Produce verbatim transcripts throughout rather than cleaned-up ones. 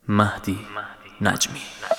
مهدی نجمی.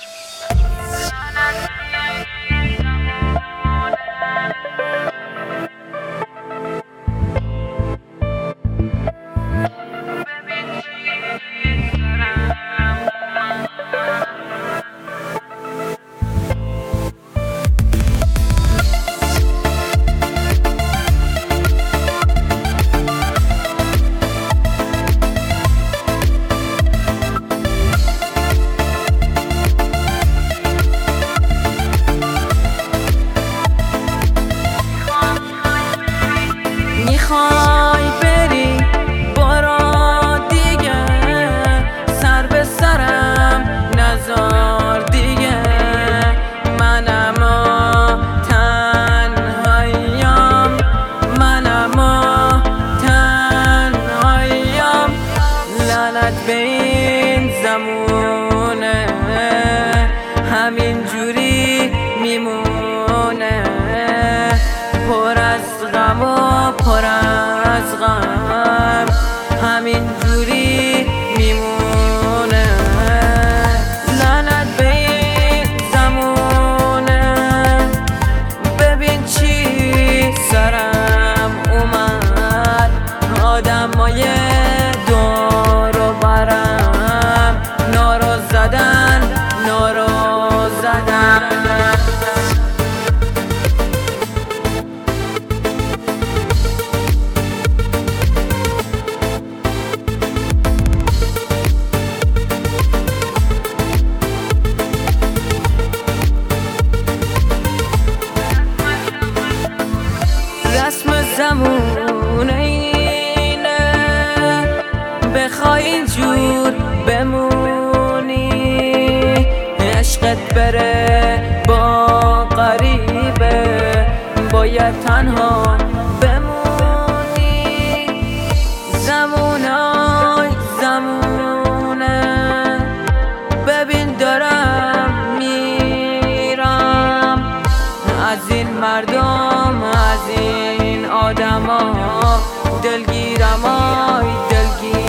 میخوای بری برو دیگه، سر به سرم نزار دیگه. منم و تنهاییم، منم و تنهاییم. لعنت به این زمونه، همین جوری میمونه، پر از غم و پر از غم، همین جوری میمونه. لعنت به این زمونه، ببین چی سرم اومد. آدمای دور و برم نارو زدن، نارو زدن. رسم زمونه اینه، بخوای اینجور بمونی، عشقت بره با غریبه، باید تنها بمونی. زمونای زمونه، ببین دارم میرم از این مردم، از این آدما، دلگیرم آی دلگیرم.